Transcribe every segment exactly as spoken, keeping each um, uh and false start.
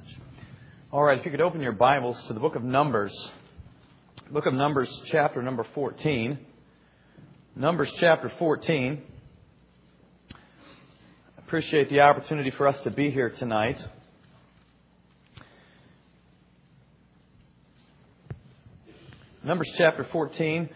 All right, if you could open your Bibles to the book of Numbers. Book of Numbers, chapter number fourteen. Numbers chapter fourteen. I appreciate the opportunity for us to be here tonight. Numbers chapter fourteen.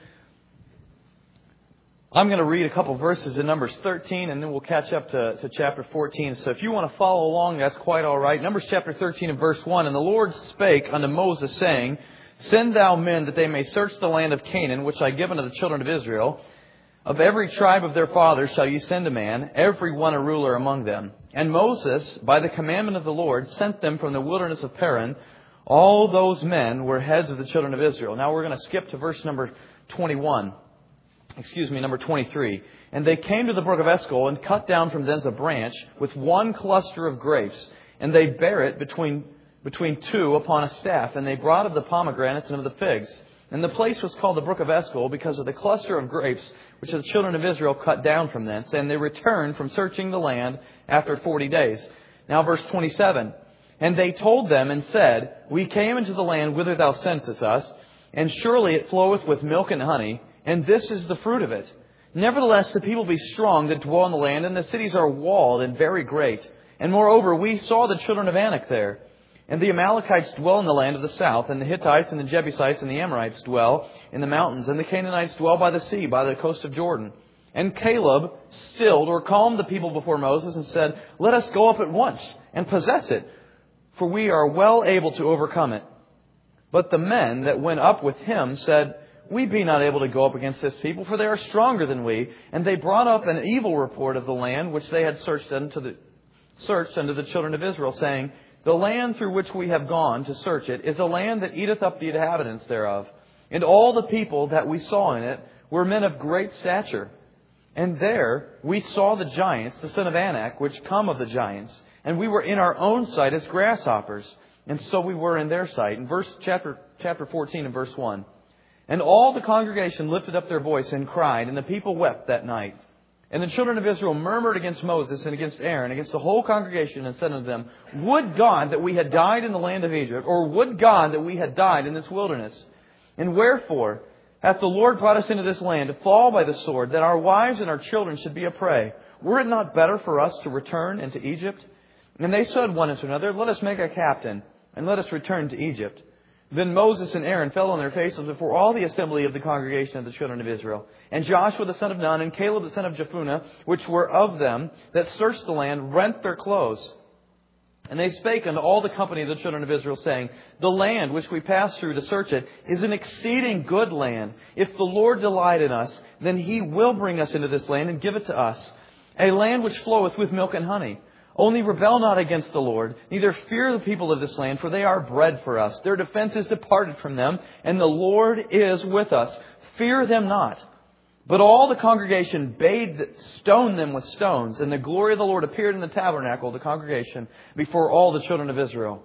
I'm going to read a couple verses in Numbers thirteen, and then we'll catch up to, to chapter fourteen. So if you want to follow along, that's quite all right. Numbers chapter thirteen and verse one. And the Lord spake unto Moses, saying, Send thou men that they may search the land of Canaan, which I give unto the children of Israel. Of every tribe of their fathers shall ye send a man, every one a ruler among them. And Moses, by the commandment of the Lord, sent them from the wilderness of Paran. All those men were heads of the children of Israel. Now we're going to skip to verse number twenty-one. Excuse me, number twenty-three. And they came to the brook of Eshcol and cut down from thence a branch with one cluster of grapes. And they bare it between between two upon a staff. And they brought of the pomegranates and of the figs. And the place was called the brook of Eshcol because of the cluster of grapes which the children of Israel cut down from thence. And they returned from searching the land after forty days. Now verse twenty-seven. And they told them and said, We came into the land whither thou sentest us, and surely it floweth with milk and honey, and this is the fruit of it. Nevertheless, the people be strong that dwell in the land, and the cities are walled and very great. And moreover, we saw the children of Anak there. And the Amalekites dwell in the land of the south, and the Hittites and the Jebusites and the Amorites dwell in the mountains, and the Canaanites dwell by the sea, by the coast of Jordan. And Caleb stilled or calmed the people before Moses and said, Let us go up at once and possess it, for we are well able to overcome it. But the men that went up with him said, We be not able to go up against this people, for they are stronger than we. And they brought up an evil report of the land which they had searched unto the searched unto the children of Israel, saying, The land through which we have gone to search it is a land that eateth up the inhabitants thereof. And all the people that we saw in it were men of great stature. And there we saw the giants, the son of Anak, which come of the giants. And we were in our own sight as grasshoppers. And so we were in their sight. In verse chapter chapter fourteen and verse one. And all the congregation lifted up their voice and cried, and the people wept that night. And the children of Israel murmured against Moses and against Aaron, against the whole congregation, and said unto them, Would God that we had died in the land of Egypt, or would God that we had died in this wilderness? And wherefore hath the Lord brought us into this land to fall by the sword, that our wives and our children should be a prey? Were it not better for us to return into Egypt? And they said one unto another, Let us make a captain, and let us return to Egypt. Then Moses and Aaron fell on their faces before all the assembly of the congregation of the children of Israel. And Joshua the son of Nun and Caleb the son of Jephunneh, which were of them that searched the land, rent their clothes. And they spake unto all the company of the children of Israel, saying, The land which we passed through to search it is an exceeding good land. If the Lord delight in us, then He will bring us into this land and give it to us, a land which floweth with milk and honey. Only rebel not against the Lord, neither fear the people of this land, for they are bread for us. Their defense is departed from them, and the Lord is with us. Fear them not. But all the congregation bade stone them with stones, and the glory of the Lord appeared in the tabernacle of the congregation before all the children of Israel.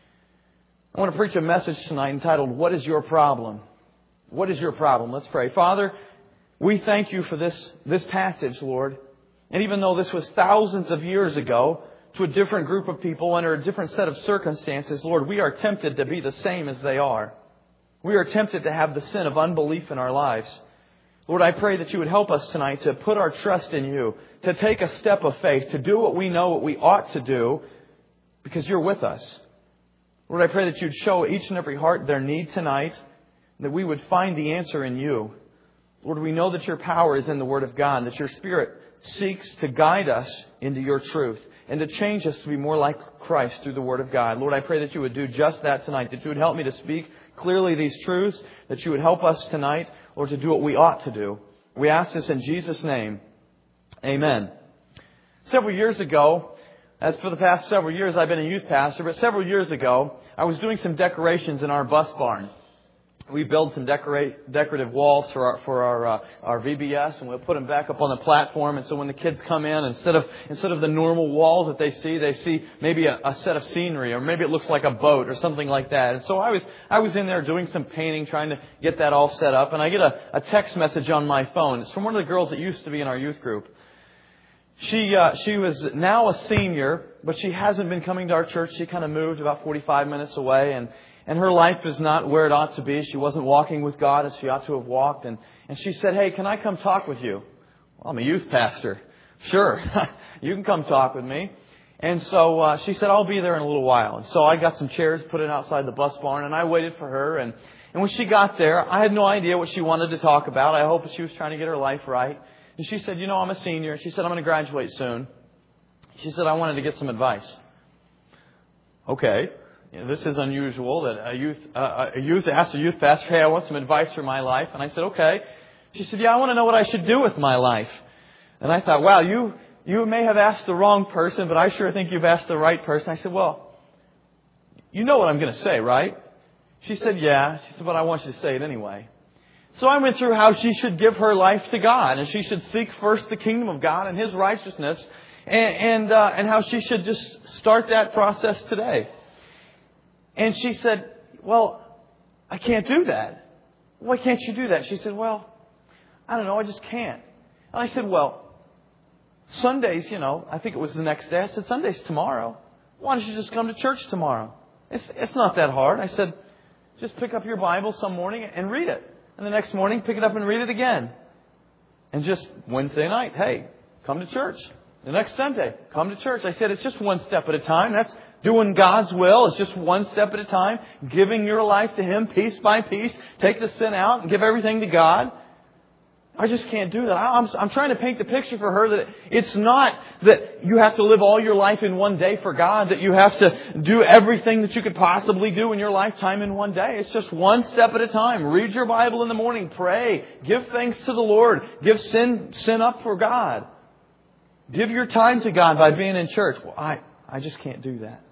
I want to preach a message tonight entitled, What is your problem? What is your problem? Let's pray. Father, we thank You for this, this passage, Lord. And even though this was thousands of years ago to a different group of people under a different set of circumstances, Lord, we are tempted to be the same as they are. We are tempted to have the sin of unbelief in our lives. Lord, I pray that You would help us tonight to put our trust in You, to take a step of faith, to do what we know what we ought to do because You're with us. Lord, I pray that You'd show each and every heart their need tonight, that we would find the answer in You. Lord, we know that Your power is in the Word of God, that Your Spirit seeks to guide us into Your truth and to change us to be more like Christ through the Word of God. Lord, I pray that You would do just that tonight, that You would help me to speak clearly these truths, that You would help us tonight, Lord, to do what we ought to do. We ask this in Jesus' name. Amen. Several years ago, as for the past several years I've been a youth pastor, but several years ago I was doing some decorations in our bus barn. We build some decorate, decorative walls for our for our uh, our V B S, and we'll put them back up on the platform. And so when the kids come in, instead of instead of the normal walls that they see, they see maybe a, a set of scenery, or maybe it looks like a boat or something like that. And so I was I was in there doing some painting, trying to get that all set up. And I get a, a text message on my phone. It's from one of the girls that used to be in our youth group. She uh, she was now a senior, but she hasn't been coming to our church. She kind of moved about forty-five minutes away, and, and her life is not where it ought to be. She wasn't walking with God as she ought to have walked. And, and she said, "Hey, can I come talk with you?" Well, I'm a youth pastor. Sure, you can come talk with me. And so uh, she said, "I'll be there in a little while." And so I got some chairs, put it outside the bus barn, and I waited for her. And, and when she got there, I had no idea what she wanted to talk about. I hoped she was trying to get her life right. And she said, "You know, I'm a senior." She said, "I'm going to graduate soon." She said, "I wanted to get some advice." Okay. You know, this is unusual that a youth uh, a youth asks a youth pastor, "Hey, I want some advice for my life." And I said, "Okay." She said, "Yeah, I want to know what I should do with my life." And I thought, wow, you you may have asked the wrong person, but I sure think you've asked the right person. I said, "Well, you know what I'm going to say, right?" She said, "Yeah." She said, "But I want you to say it anyway." So I went through how she should give her life to God, and she should seek first the kingdom of God and His righteousness, and and, uh, and how she should just start that process today. And she said, "Well, I can't do that." "Why can't you do that?" She said, "Well, I don't know, I just can't." And I said, "Well, Sundays, you know," I think it was the next day. I said, "Sunday's tomorrow. Why don't you just come to church tomorrow? It's it's not that hard." I said, "Just pick up your Bible some morning and read it. And the next morning, pick it up and read it again. And just Wednesday night, hey, come to church. The next Sunday, come to church." I said, it's just one step at a time. That's doing God's will. It's just one step at a time. Giving your life to Him piece by piece. Take the sin out and give everything to God. I just can't do that. I'm, I'm trying to paint the picture for her that it's not that you have to live all your life in one day for God, that you have to do everything that you could possibly do in your lifetime in one day. It's just one step at a time. Read your Bible in the morning. Pray. Give thanks to the Lord. Give sin, sin up for God. Give your time to God by being in church. Well, I, I just can't do that.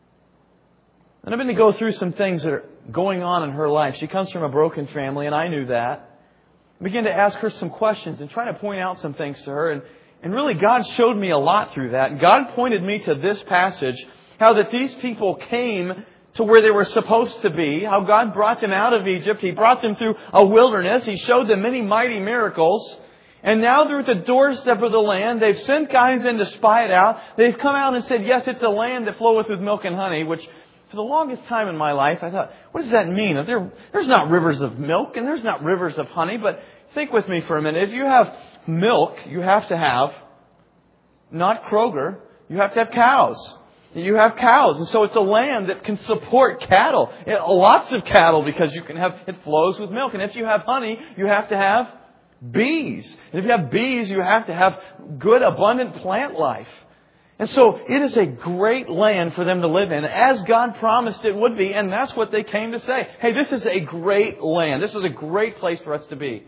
And I've been to go through some things that are going on in her life. She comes from a broken family, and I knew that. I began to ask her some questions and try to point out some things to her. And, and really, God showed me a lot through that. God pointed me to this passage, how that these people came to where they were supposed to be, how God brought them out of Egypt. He brought them through a wilderness. He showed them many mighty miracles. And now they're at the doorstep of the land. They've sent guys in to spy it out. They've come out and said, yes, it's a land that floweth with milk and honey, which for the longest time in my life, I thought, what does that mean? There, there's not rivers of milk and there's not rivers of honey. But think with me for a minute. If you have milk, you have to have, not Kroger, you have to have cows. You have cows. And so it's a land that can support cattle. Lots of cattle, because you can have, it flows with milk. And if you have honey, you have to have bees. And if you have bees, you have to have good, abundant plant life. And so it is a great land for them to live in, as God promised it would be. And that's what they came to say. Hey, this is a great land. This is a great place for us to be.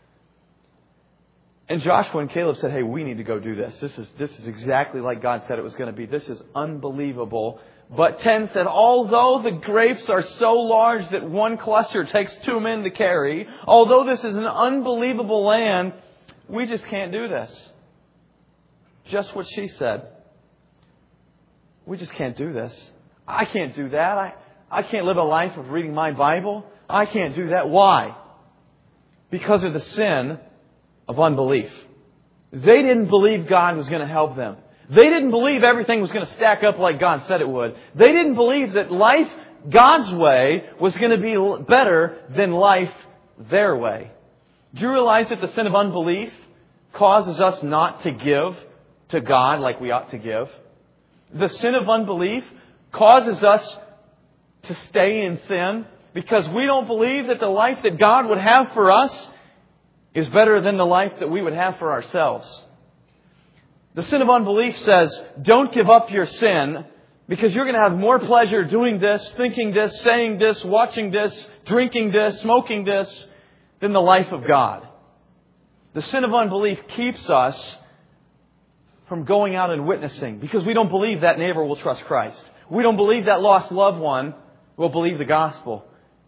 And Joshua and Caleb said, hey, we need to go do this. This is, this is exactly like God said it was going to be. This is unbelievable. But ten said, although the grapes are so large that one cluster takes two men to carry, although this is an unbelievable land, we just can't do this. Just what she said. We just can't do this. I can't do that. I, I can't live a life of reading my Bible. I can't do that. Why? Because of the sin of unbelief. They didn't believe God was going to help them. They didn't believe everything was going to stack up like God said it would. They didn't believe that life God's way was going to be better than life their way. Do you realize that the sin of unbelief causes us not to give to God like we ought to give? The sin of unbelief causes us to stay in sin because we don't believe that the life that God would have for us is better than the life that we would have for ourselves. The sin of unbelief says, don't give up your sin because you're going to have more pleasure doing this, thinking this, saying this, watching this, drinking this, smoking this, than the life of God. The sin of unbelief keeps us from going out and witnessing because we don't believe that neighbor will trust Christ. We don't believe that lost loved one will believe the gospel.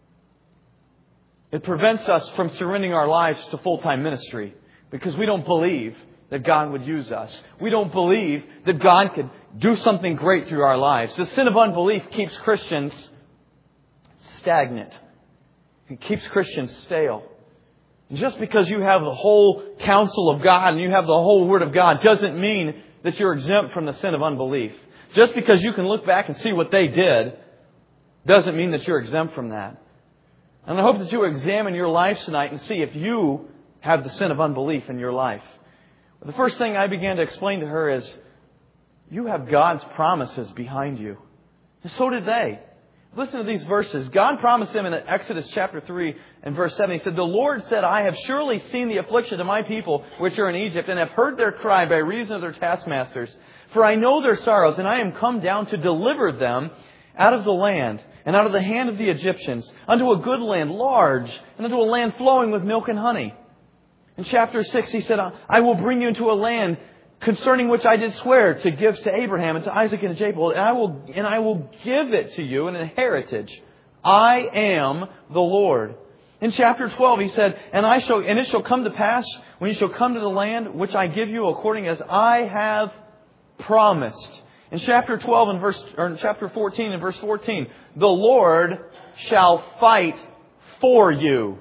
It prevents us from surrendering our lives to full-time ministry because we don't believe that God would use us. We don't believe that God could do something great through our lives. The sin of unbelief keeps Christians stagnant. It keeps Christians stale. Just because you have the whole counsel of God and you have the whole Word of God doesn't mean that you're exempt from the sin of unbelief. Just because you can look back and see what they did doesn't mean that you're exempt from that. And I hope that you examine your life tonight and see if you have the sin of unbelief in your life. The first thing I began to explain to her is, you have God's promises behind you. And so did they. Listen to these verses. God promised them in Exodus chapter three and verse seven. He said, "The Lord said, I have surely seen the affliction of my people which are in Egypt, and have heard their cry by reason of their taskmasters. For I know their sorrows, and I am come down to deliver them out of the land, and out of the hand of the Egyptians, unto a good land, large, and unto a land flowing with milk and honey." In chapter six, He said, "I will bring you into a land concerning which I did swear to give to Abraham and to Isaac and to Jacob, and I will and I will give it to you in an heritage. I am the Lord." In chapter twelve, He said, "And I shall and it shall come to pass when you shall come to the land which I give you, according as I have promised." In chapter twelve and verse or in chapter fourteen and verse fourteen, "The Lord shall fight for you."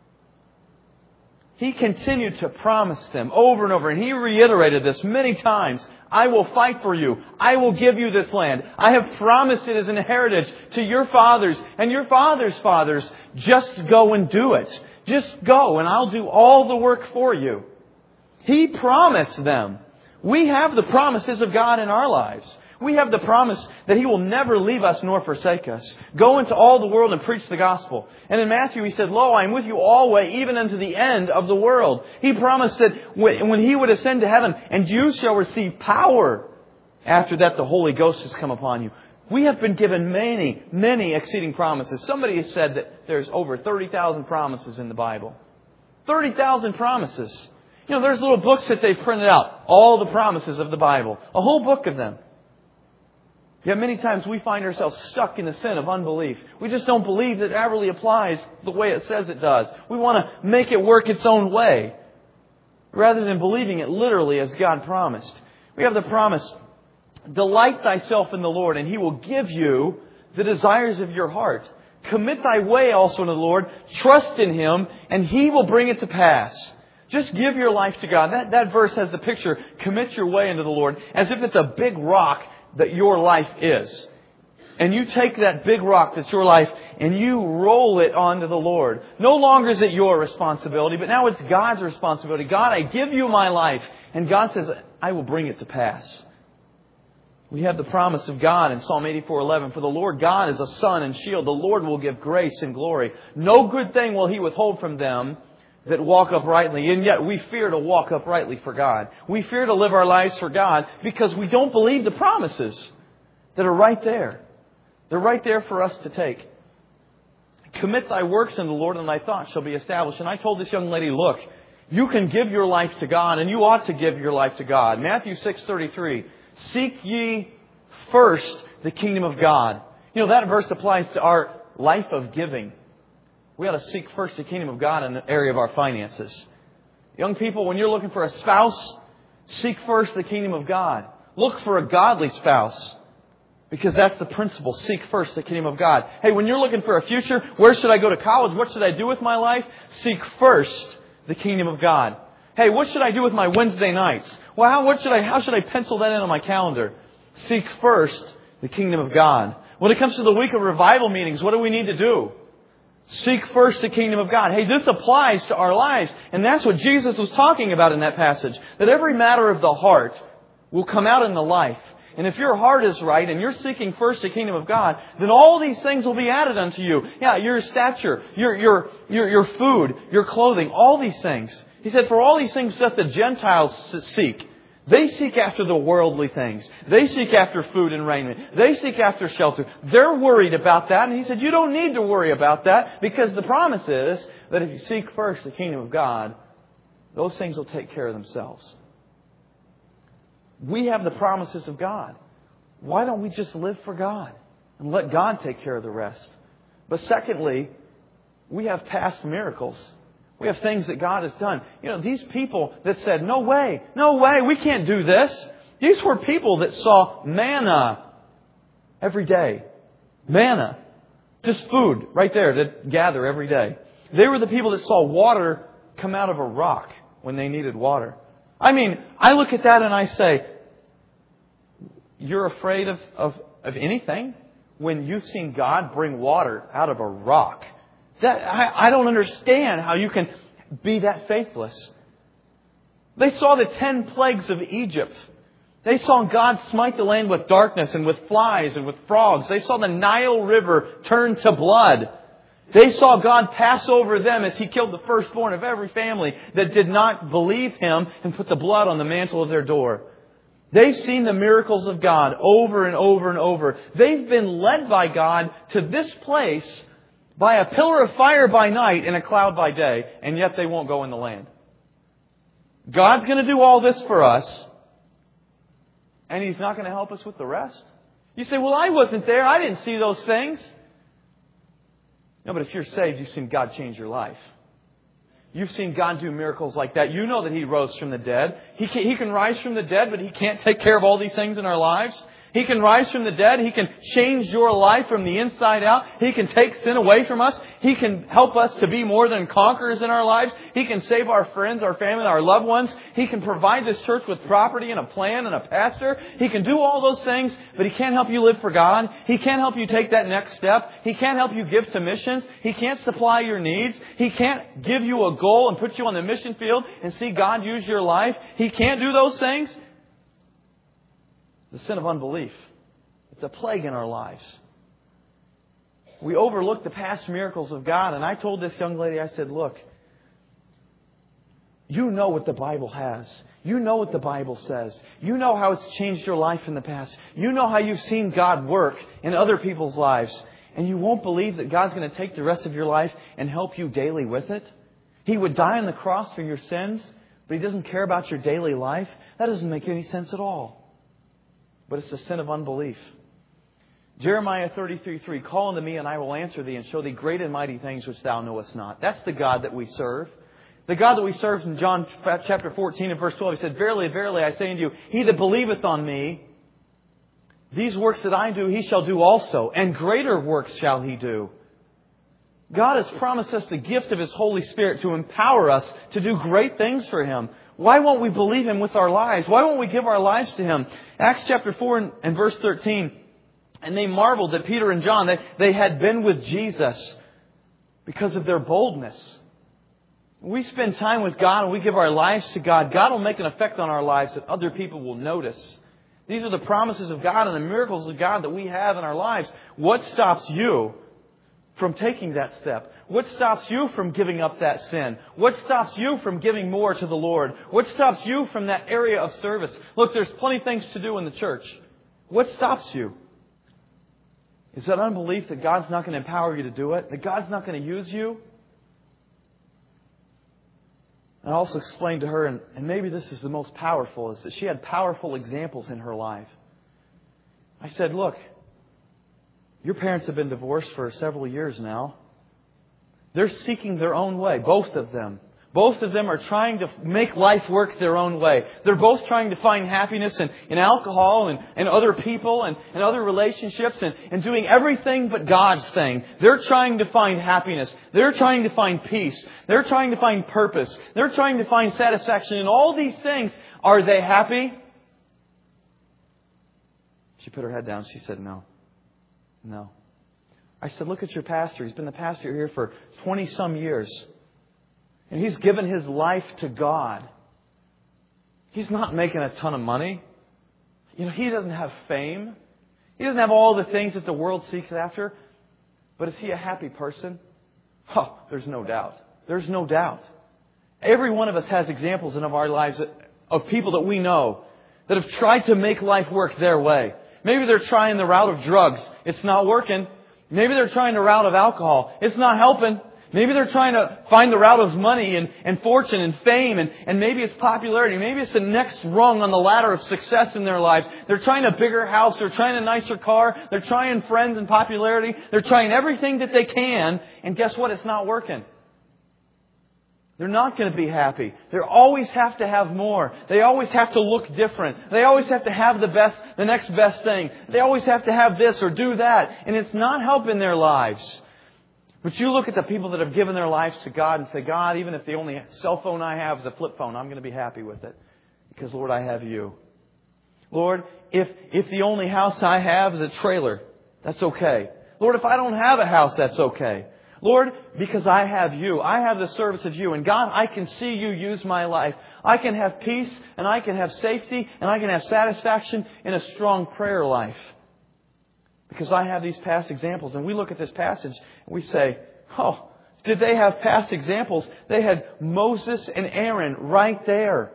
He continued to promise them over and over, and He reiterated this many times. "I will fight for you. I will give you this land. I have promised it as an heritage to your fathers and your fathers' fathers. Just go and do it. Just go, and I'll do all the work for you." He promised them. We have the promises of God in our lives. We have the promise that He will never leave us nor forsake us. Go into all the world and preach the gospel. And in Matthew He said, "Lo, I am with you always, even unto the end of the world." He promised that when He would ascend to heaven, "And you shall receive power. After that the Holy Ghost has come upon you." We have been given many, many exceeding promises. Somebody has said that there's over thirty thousand promises in the Bible. thirty thousand promises. You know, there's little books that they've printed out. All the promises of the Bible. A whole book of them. Yet many times we find ourselves stuck in the sin of unbelief. We just don't believe that it really applies the way it says it does. We want to make it work its own way, rather than believing it literally as God promised. We have the promise, "Delight thyself in the Lord, and He will give you the desires of your heart. Commit thy way also to the Lord. Trust in Him, and He will bring it to pass." Just give your life to God. That, that verse has the picture, commit your way into the Lord, as if it's a big rock that your life is. And you take that big rock that's your life and you roll it onto the Lord. No longer is it your responsibility, but now it's God's responsibility. "God, I give you my life." And God says, "I will bring it to pass." We have the promise of God in Psalm eighty-four eleven. "For the Lord God is a sun and shield. The Lord will give grace and glory. No good thing will He withhold from them that walk uprightly." And yet we fear to walk uprightly for God. We fear to live our lives for God because we don't believe the promises that are right there. They're right there for us to take. "Commit thy works unto the Lord, and thy thoughts shall be established." And I told this young lady, look, you can give your life to God, and you ought to give your life to God. Matthew six thirty-three, "Seek ye first the kingdom of God." You know, that verse applies to our life of giving. We ought to seek first the kingdom of God in the area of our finances. Young people, when you're looking for a spouse, seek first the kingdom of God. Look for a godly spouse, because that's the principle. Seek first the kingdom of God. Hey, when you're looking for a future, where should I go to college? What should I do with my life? Seek first the kingdom of God. Hey, what should I do with my Wednesday nights? Well, how, what should I, how should I pencil that in on my calendar? Seek first the kingdom of God. When it comes to the week of revival meetings, what do we need to do? Seek first the kingdom of God. Hey, this applies to our lives. And that's what Jesus was talking about in that passage. That every matter of the heart will come out in the life. And if your heart is right and you're seeking first the kingdom of God, then all these things will be added unto you. Yeah, your stature, your, your, your, your food, your clothing, all these things. He said, "For all these things doth the Gentiles seek." They seek after the worldly things. They seek after food and raiment. They seek after shelter. They're worried about that. And He said, you don't need to worry about that, because the promise is that if you seek first the kingdom of God, those things will take care of themselves. We have the promises of God. Why don't we just live for God and let God take care of the rest? But secondly, we have past miracles. We have things that God has done. You know, these people that said, "No way, no way, we can't do this." These were people that saw manna every day. Manna. Just food right there to gather every day. They were the people that saw water come out of a rock when they needed water. I mean, I look at that and I say, you're afraid of, of, of anything when you've seen God bring water out of a rock. That I, I don't understand how you can be that faithless. They saw the ten plagues of Egypt. They saw God smite the land with darkness and with flies and with frogs. They saw the Nile River turn to blood. They saw God pass over them as He killed the firstborn of every family that did not believe Him and put the blood on the mantle of their door. They've seen the miracles of God over and over and over. They've been led by God to this place by a pillar of fire by night and a cloud by day, and yet they won't go in the land. God's going to do all this for us, and He's not going to help us with the rest? You say, well, I wasn't there. I didn't see those things. No, but if you're saved, you've seen God change your life. You've seen God do miracles like that. You know that He rose from the dead. He can, he can rise from the dead, but He can't take care of all these things in our lives. He can rise from the dead. He can change your life from the inside out. He can take sin away from us. He can help us to be more than conquerors in our lives. He can save our friends, our family, our loved ones. He can provide this church with property and a plan and a pastor. He can do all those things, but He can't help you live for God. He can't help you take that next step. He can't help you give to missions. He can't supply your needs. He can't give you a goal and put you on the mission field and see God use your life. He can't do those things. The sin of unbelief. It's a plague in our lives. We overlook the past miracles of God. And I told this young lady, I said, look, you know what the Bible has. You know what the Bible says. You know how it's changed your life in the past. You know how you've seen God work in other people's lives. And you won't believe that God's going to take the rest of your life and help you daily with it? He would die on the cross for your sins, but He doesn't care about your daily life? That doesn't make any sense at all. But it's the sin of unbelief. Jeremiah thirty-three three, call unto me and I will answer thee and show thee great and mighty things which thou knowest not. That's the God that we serve. The God that we serve in John chapter fourteen and verse twelve, He said, verily, verily, I say unto you, he that believeth on me, these works that I do, he shall do also, and greater works shall he do. God has promised us the gift of His Holy Spirit to empower us to do great things for Him. Why won't we believe Him with our lives? Why won't we give our lives to Him? Acts chapter four and verse thirteen. And they marveled that Peter and John, they, they had been with Jesus because of their boldness. We spend time with God and we give our lives to God. God will make an effect on our lives that other people will notice. These are the promises of God and the miracles of God that we have in our lives. What stops you from taking that step? What stops you from giving up that sin? What stops you from giving more to the Lord? What stops you from that area of service? Look, there's plenty of things to do in the church. What stops you? Is that unbelief that God's not going to empower you to do it? That God's not going to use you? And I also explained to her, and, and maybe this is the most powerful, is that she had powerful examples in her life. I said, look, your parents have been divorced for several years now. They're seeking their own way, both of them. Both of them are trying to make life work their own way. They're both trying to find happiness in, in alcohol and, and other people and, and other relationships and, and doing everything but God's thing. They're trying to find happiness. They're trying to find peace. They're trying to find purpose. They're trying to find satisfaction in all these things. Are they happy? She put her head down. She said, no. No. I said, look at your pastor. He's been the pastor here for twenty some years. And he's given his life to God. He's not making a ton of money. You know, he doesn't have fame. He doesn't have all the things that the world seeks after. But is he a happy person? Oh, there's no doubt. There's no doubt. Every one of us has examples in our lives of people that we know that have tried to make life work their way. Maybe they're trying the route of drugs. It's not working. Maybe they're trying the route of alcohol. It's not helping. Maybe they're trying to find the route of money and, and fortune and fame and, and maybe it's popularity. Maybe it's the next rung on the ladder of success in their lives. They're trying a bigger house. They're trying a nicer car. They're trying friends and popularity. They're trying everything that they can. And guess what? It's not working. They're not going to be happy. They always have to have more. They always have to look different. They always have to have the best, the next best thing. They always have to have this or do that. And it's not helping their lives. But you look at the people that have given their lives to God and say, God, even if the only cell phone I have is a flip phone, I'm going to be happy with it. Because, Lord, I have you. Lord, if, if the only house I have is a trailer, that's okay. Lord, if I don't have a house, that's okay. Lord, because I have you. I have the service of you. And God, I can see you use my life. I can have peace and I can have safety and I can have satisfaction in a strong prayer life. Because I have these past examples. And we look at this passage and we say, oh, did they have past examples? They had Moses and Aaron right there.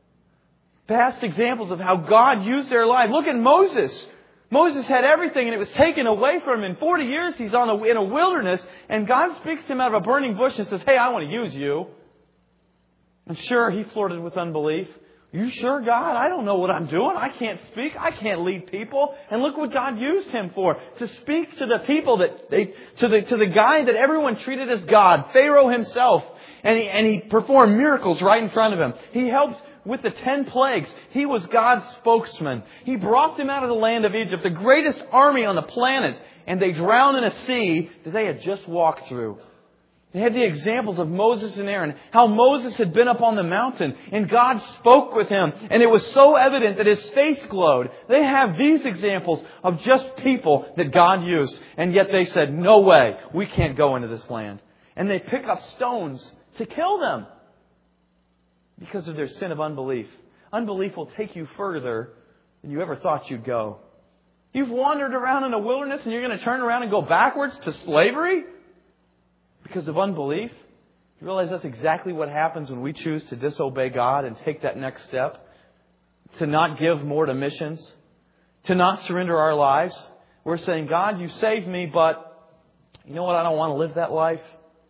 Past examples of how God used their life. Look at Moses. Moses had everything and it was taken away from him. In forty years he's on a, in a wilderness and God speaks to him out of a burning bush and says, hey, I want to use you. And sure, he flirted with unbelief. You sure, God? I don't know what I'm doing. I can't speak. I can't lead people. And look what God used him for. To speak to the people that they, to the, to the guy that everyone treated as God, Pharaoh himself. And he, and he performed miracles right in front of him. He helped with the ten plagues. He was God's spokesman. He brought them out of the land of Egypt, the greatest army on the planet. And they drowned in a sea that they had just walked through. They had the examples of Moses and Aaron, how Moses had been up on the mountain and God spoke with him and it was so evident that his face glowed. They have these examples of just people that God used and yet they said, no way, we can't go into this land. And they pick up stones to kill them because of their sin of unbelief. Unbelief will take you further than you ever thought you'd go. You've wandered around in the wilderness and you're going to turn around and go backwards to slavery? Because of unbelief? You realize that's exactly what happens when we choose to disobey God and take that next step? To not give more to missions? To not surrender our lives? We're saying, God, you saved me, but you know what? I don't want to live that life.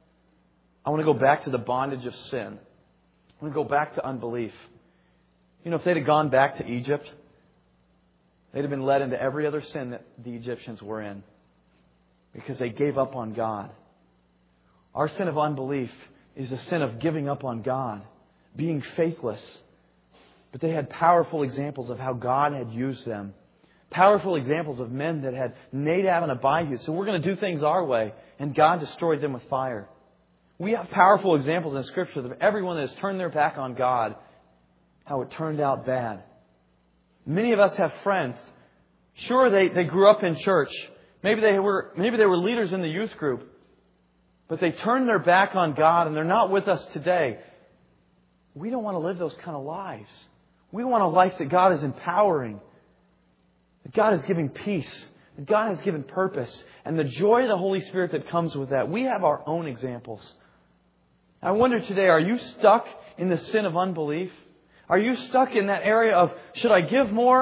I want to go back to the bondage of sin. I want to go back to unbelief. You know, if they'd have gone back to Egypt, they'd have been led into every other sin that the Egyptians were in. Because they gave up on God. Our sin of unbelief is a sin of giving up on God, being faithless. But they had powerful examples of how God had used them. Powerful examples of men that had Nadab and Abihu. So we're going to do things our way. And God destroyed them with fire. We have powerful examples in Scripture of everyone that has turned their back on God, how it turned out bad. Many of us have friends. Sure, they, they grew up in church. Maybe they were, maybe they were leaders in the youth group. But they turned their back on God and they're not with us today. We don't want to live those kind of lives. We want a life that God is empowering. That God is giving peace. That God has given purpose. And the joy of the Holy Spirit that comes with that. We have our own examples. I wonder today, are you stuck in the sin of unbelief? Are you stuck in that area of, should I give more?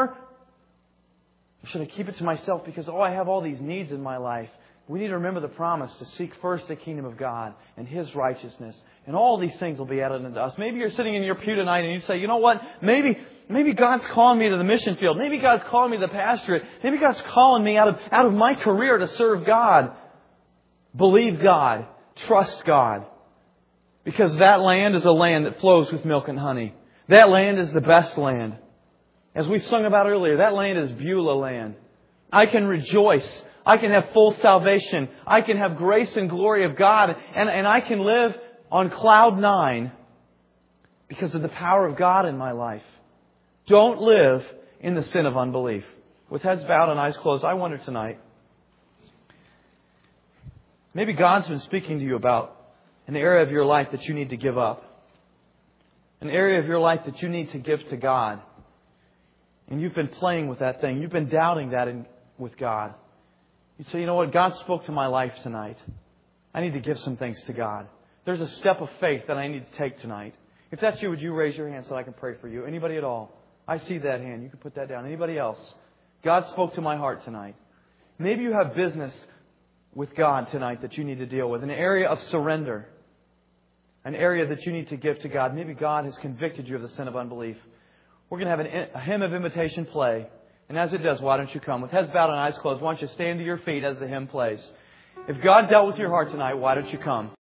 Or should I keep it to myself because, oh, I have all these needs in my life? We need to remember the promise to seek first the kingdom of God and His righteousness. And all these things will be added unto us. Maybe you're sitting in your pew tonight and you say, you know what? Maybe, maybe God's calling me to the mission field. Maybe God's calling me to the pastorate. Maybe God's calling me out of, out of my career to serve God. Believe God. Trust God. Because that land is a land that flows with milk and honey. That land is the best land. As we sung about earlier, that land is Beulah land. I can rejoice. I can have full salvation. I can have grace and glory of God. And, and I can live on cloud nine because of the power of God in my life. Don't live in the sin of unbelief. With heads bowed and eyes closed, I wonder tonight, maybe God's been speaking to you about an area of your life that you need to give up. An area of your life that you need to give to God. And you've been playing with that thing. You've been doubting that in, with God. You say, you know what? God spoke to my life tonight. I need to give some things to God. There's a step of faith that I need to take tonight. If that's you, would you raise your hand so I can pray for you? Anybody at all? I see that hand. You can put that down. Anybody else? God spoke to my heart tonight. Maybe you have business with God tonight that you need to deal with. An area of surrender. An area that you need to give to God. Maybe God has convicted you of the sin of unbelief. We're going to have an, a hymn of invitation play. And as it does, why don't you come? With heads bowed and eyes closed, why don't you stand to your feet as the hymn plays? If God dealt with your heart tonight, why don't you come?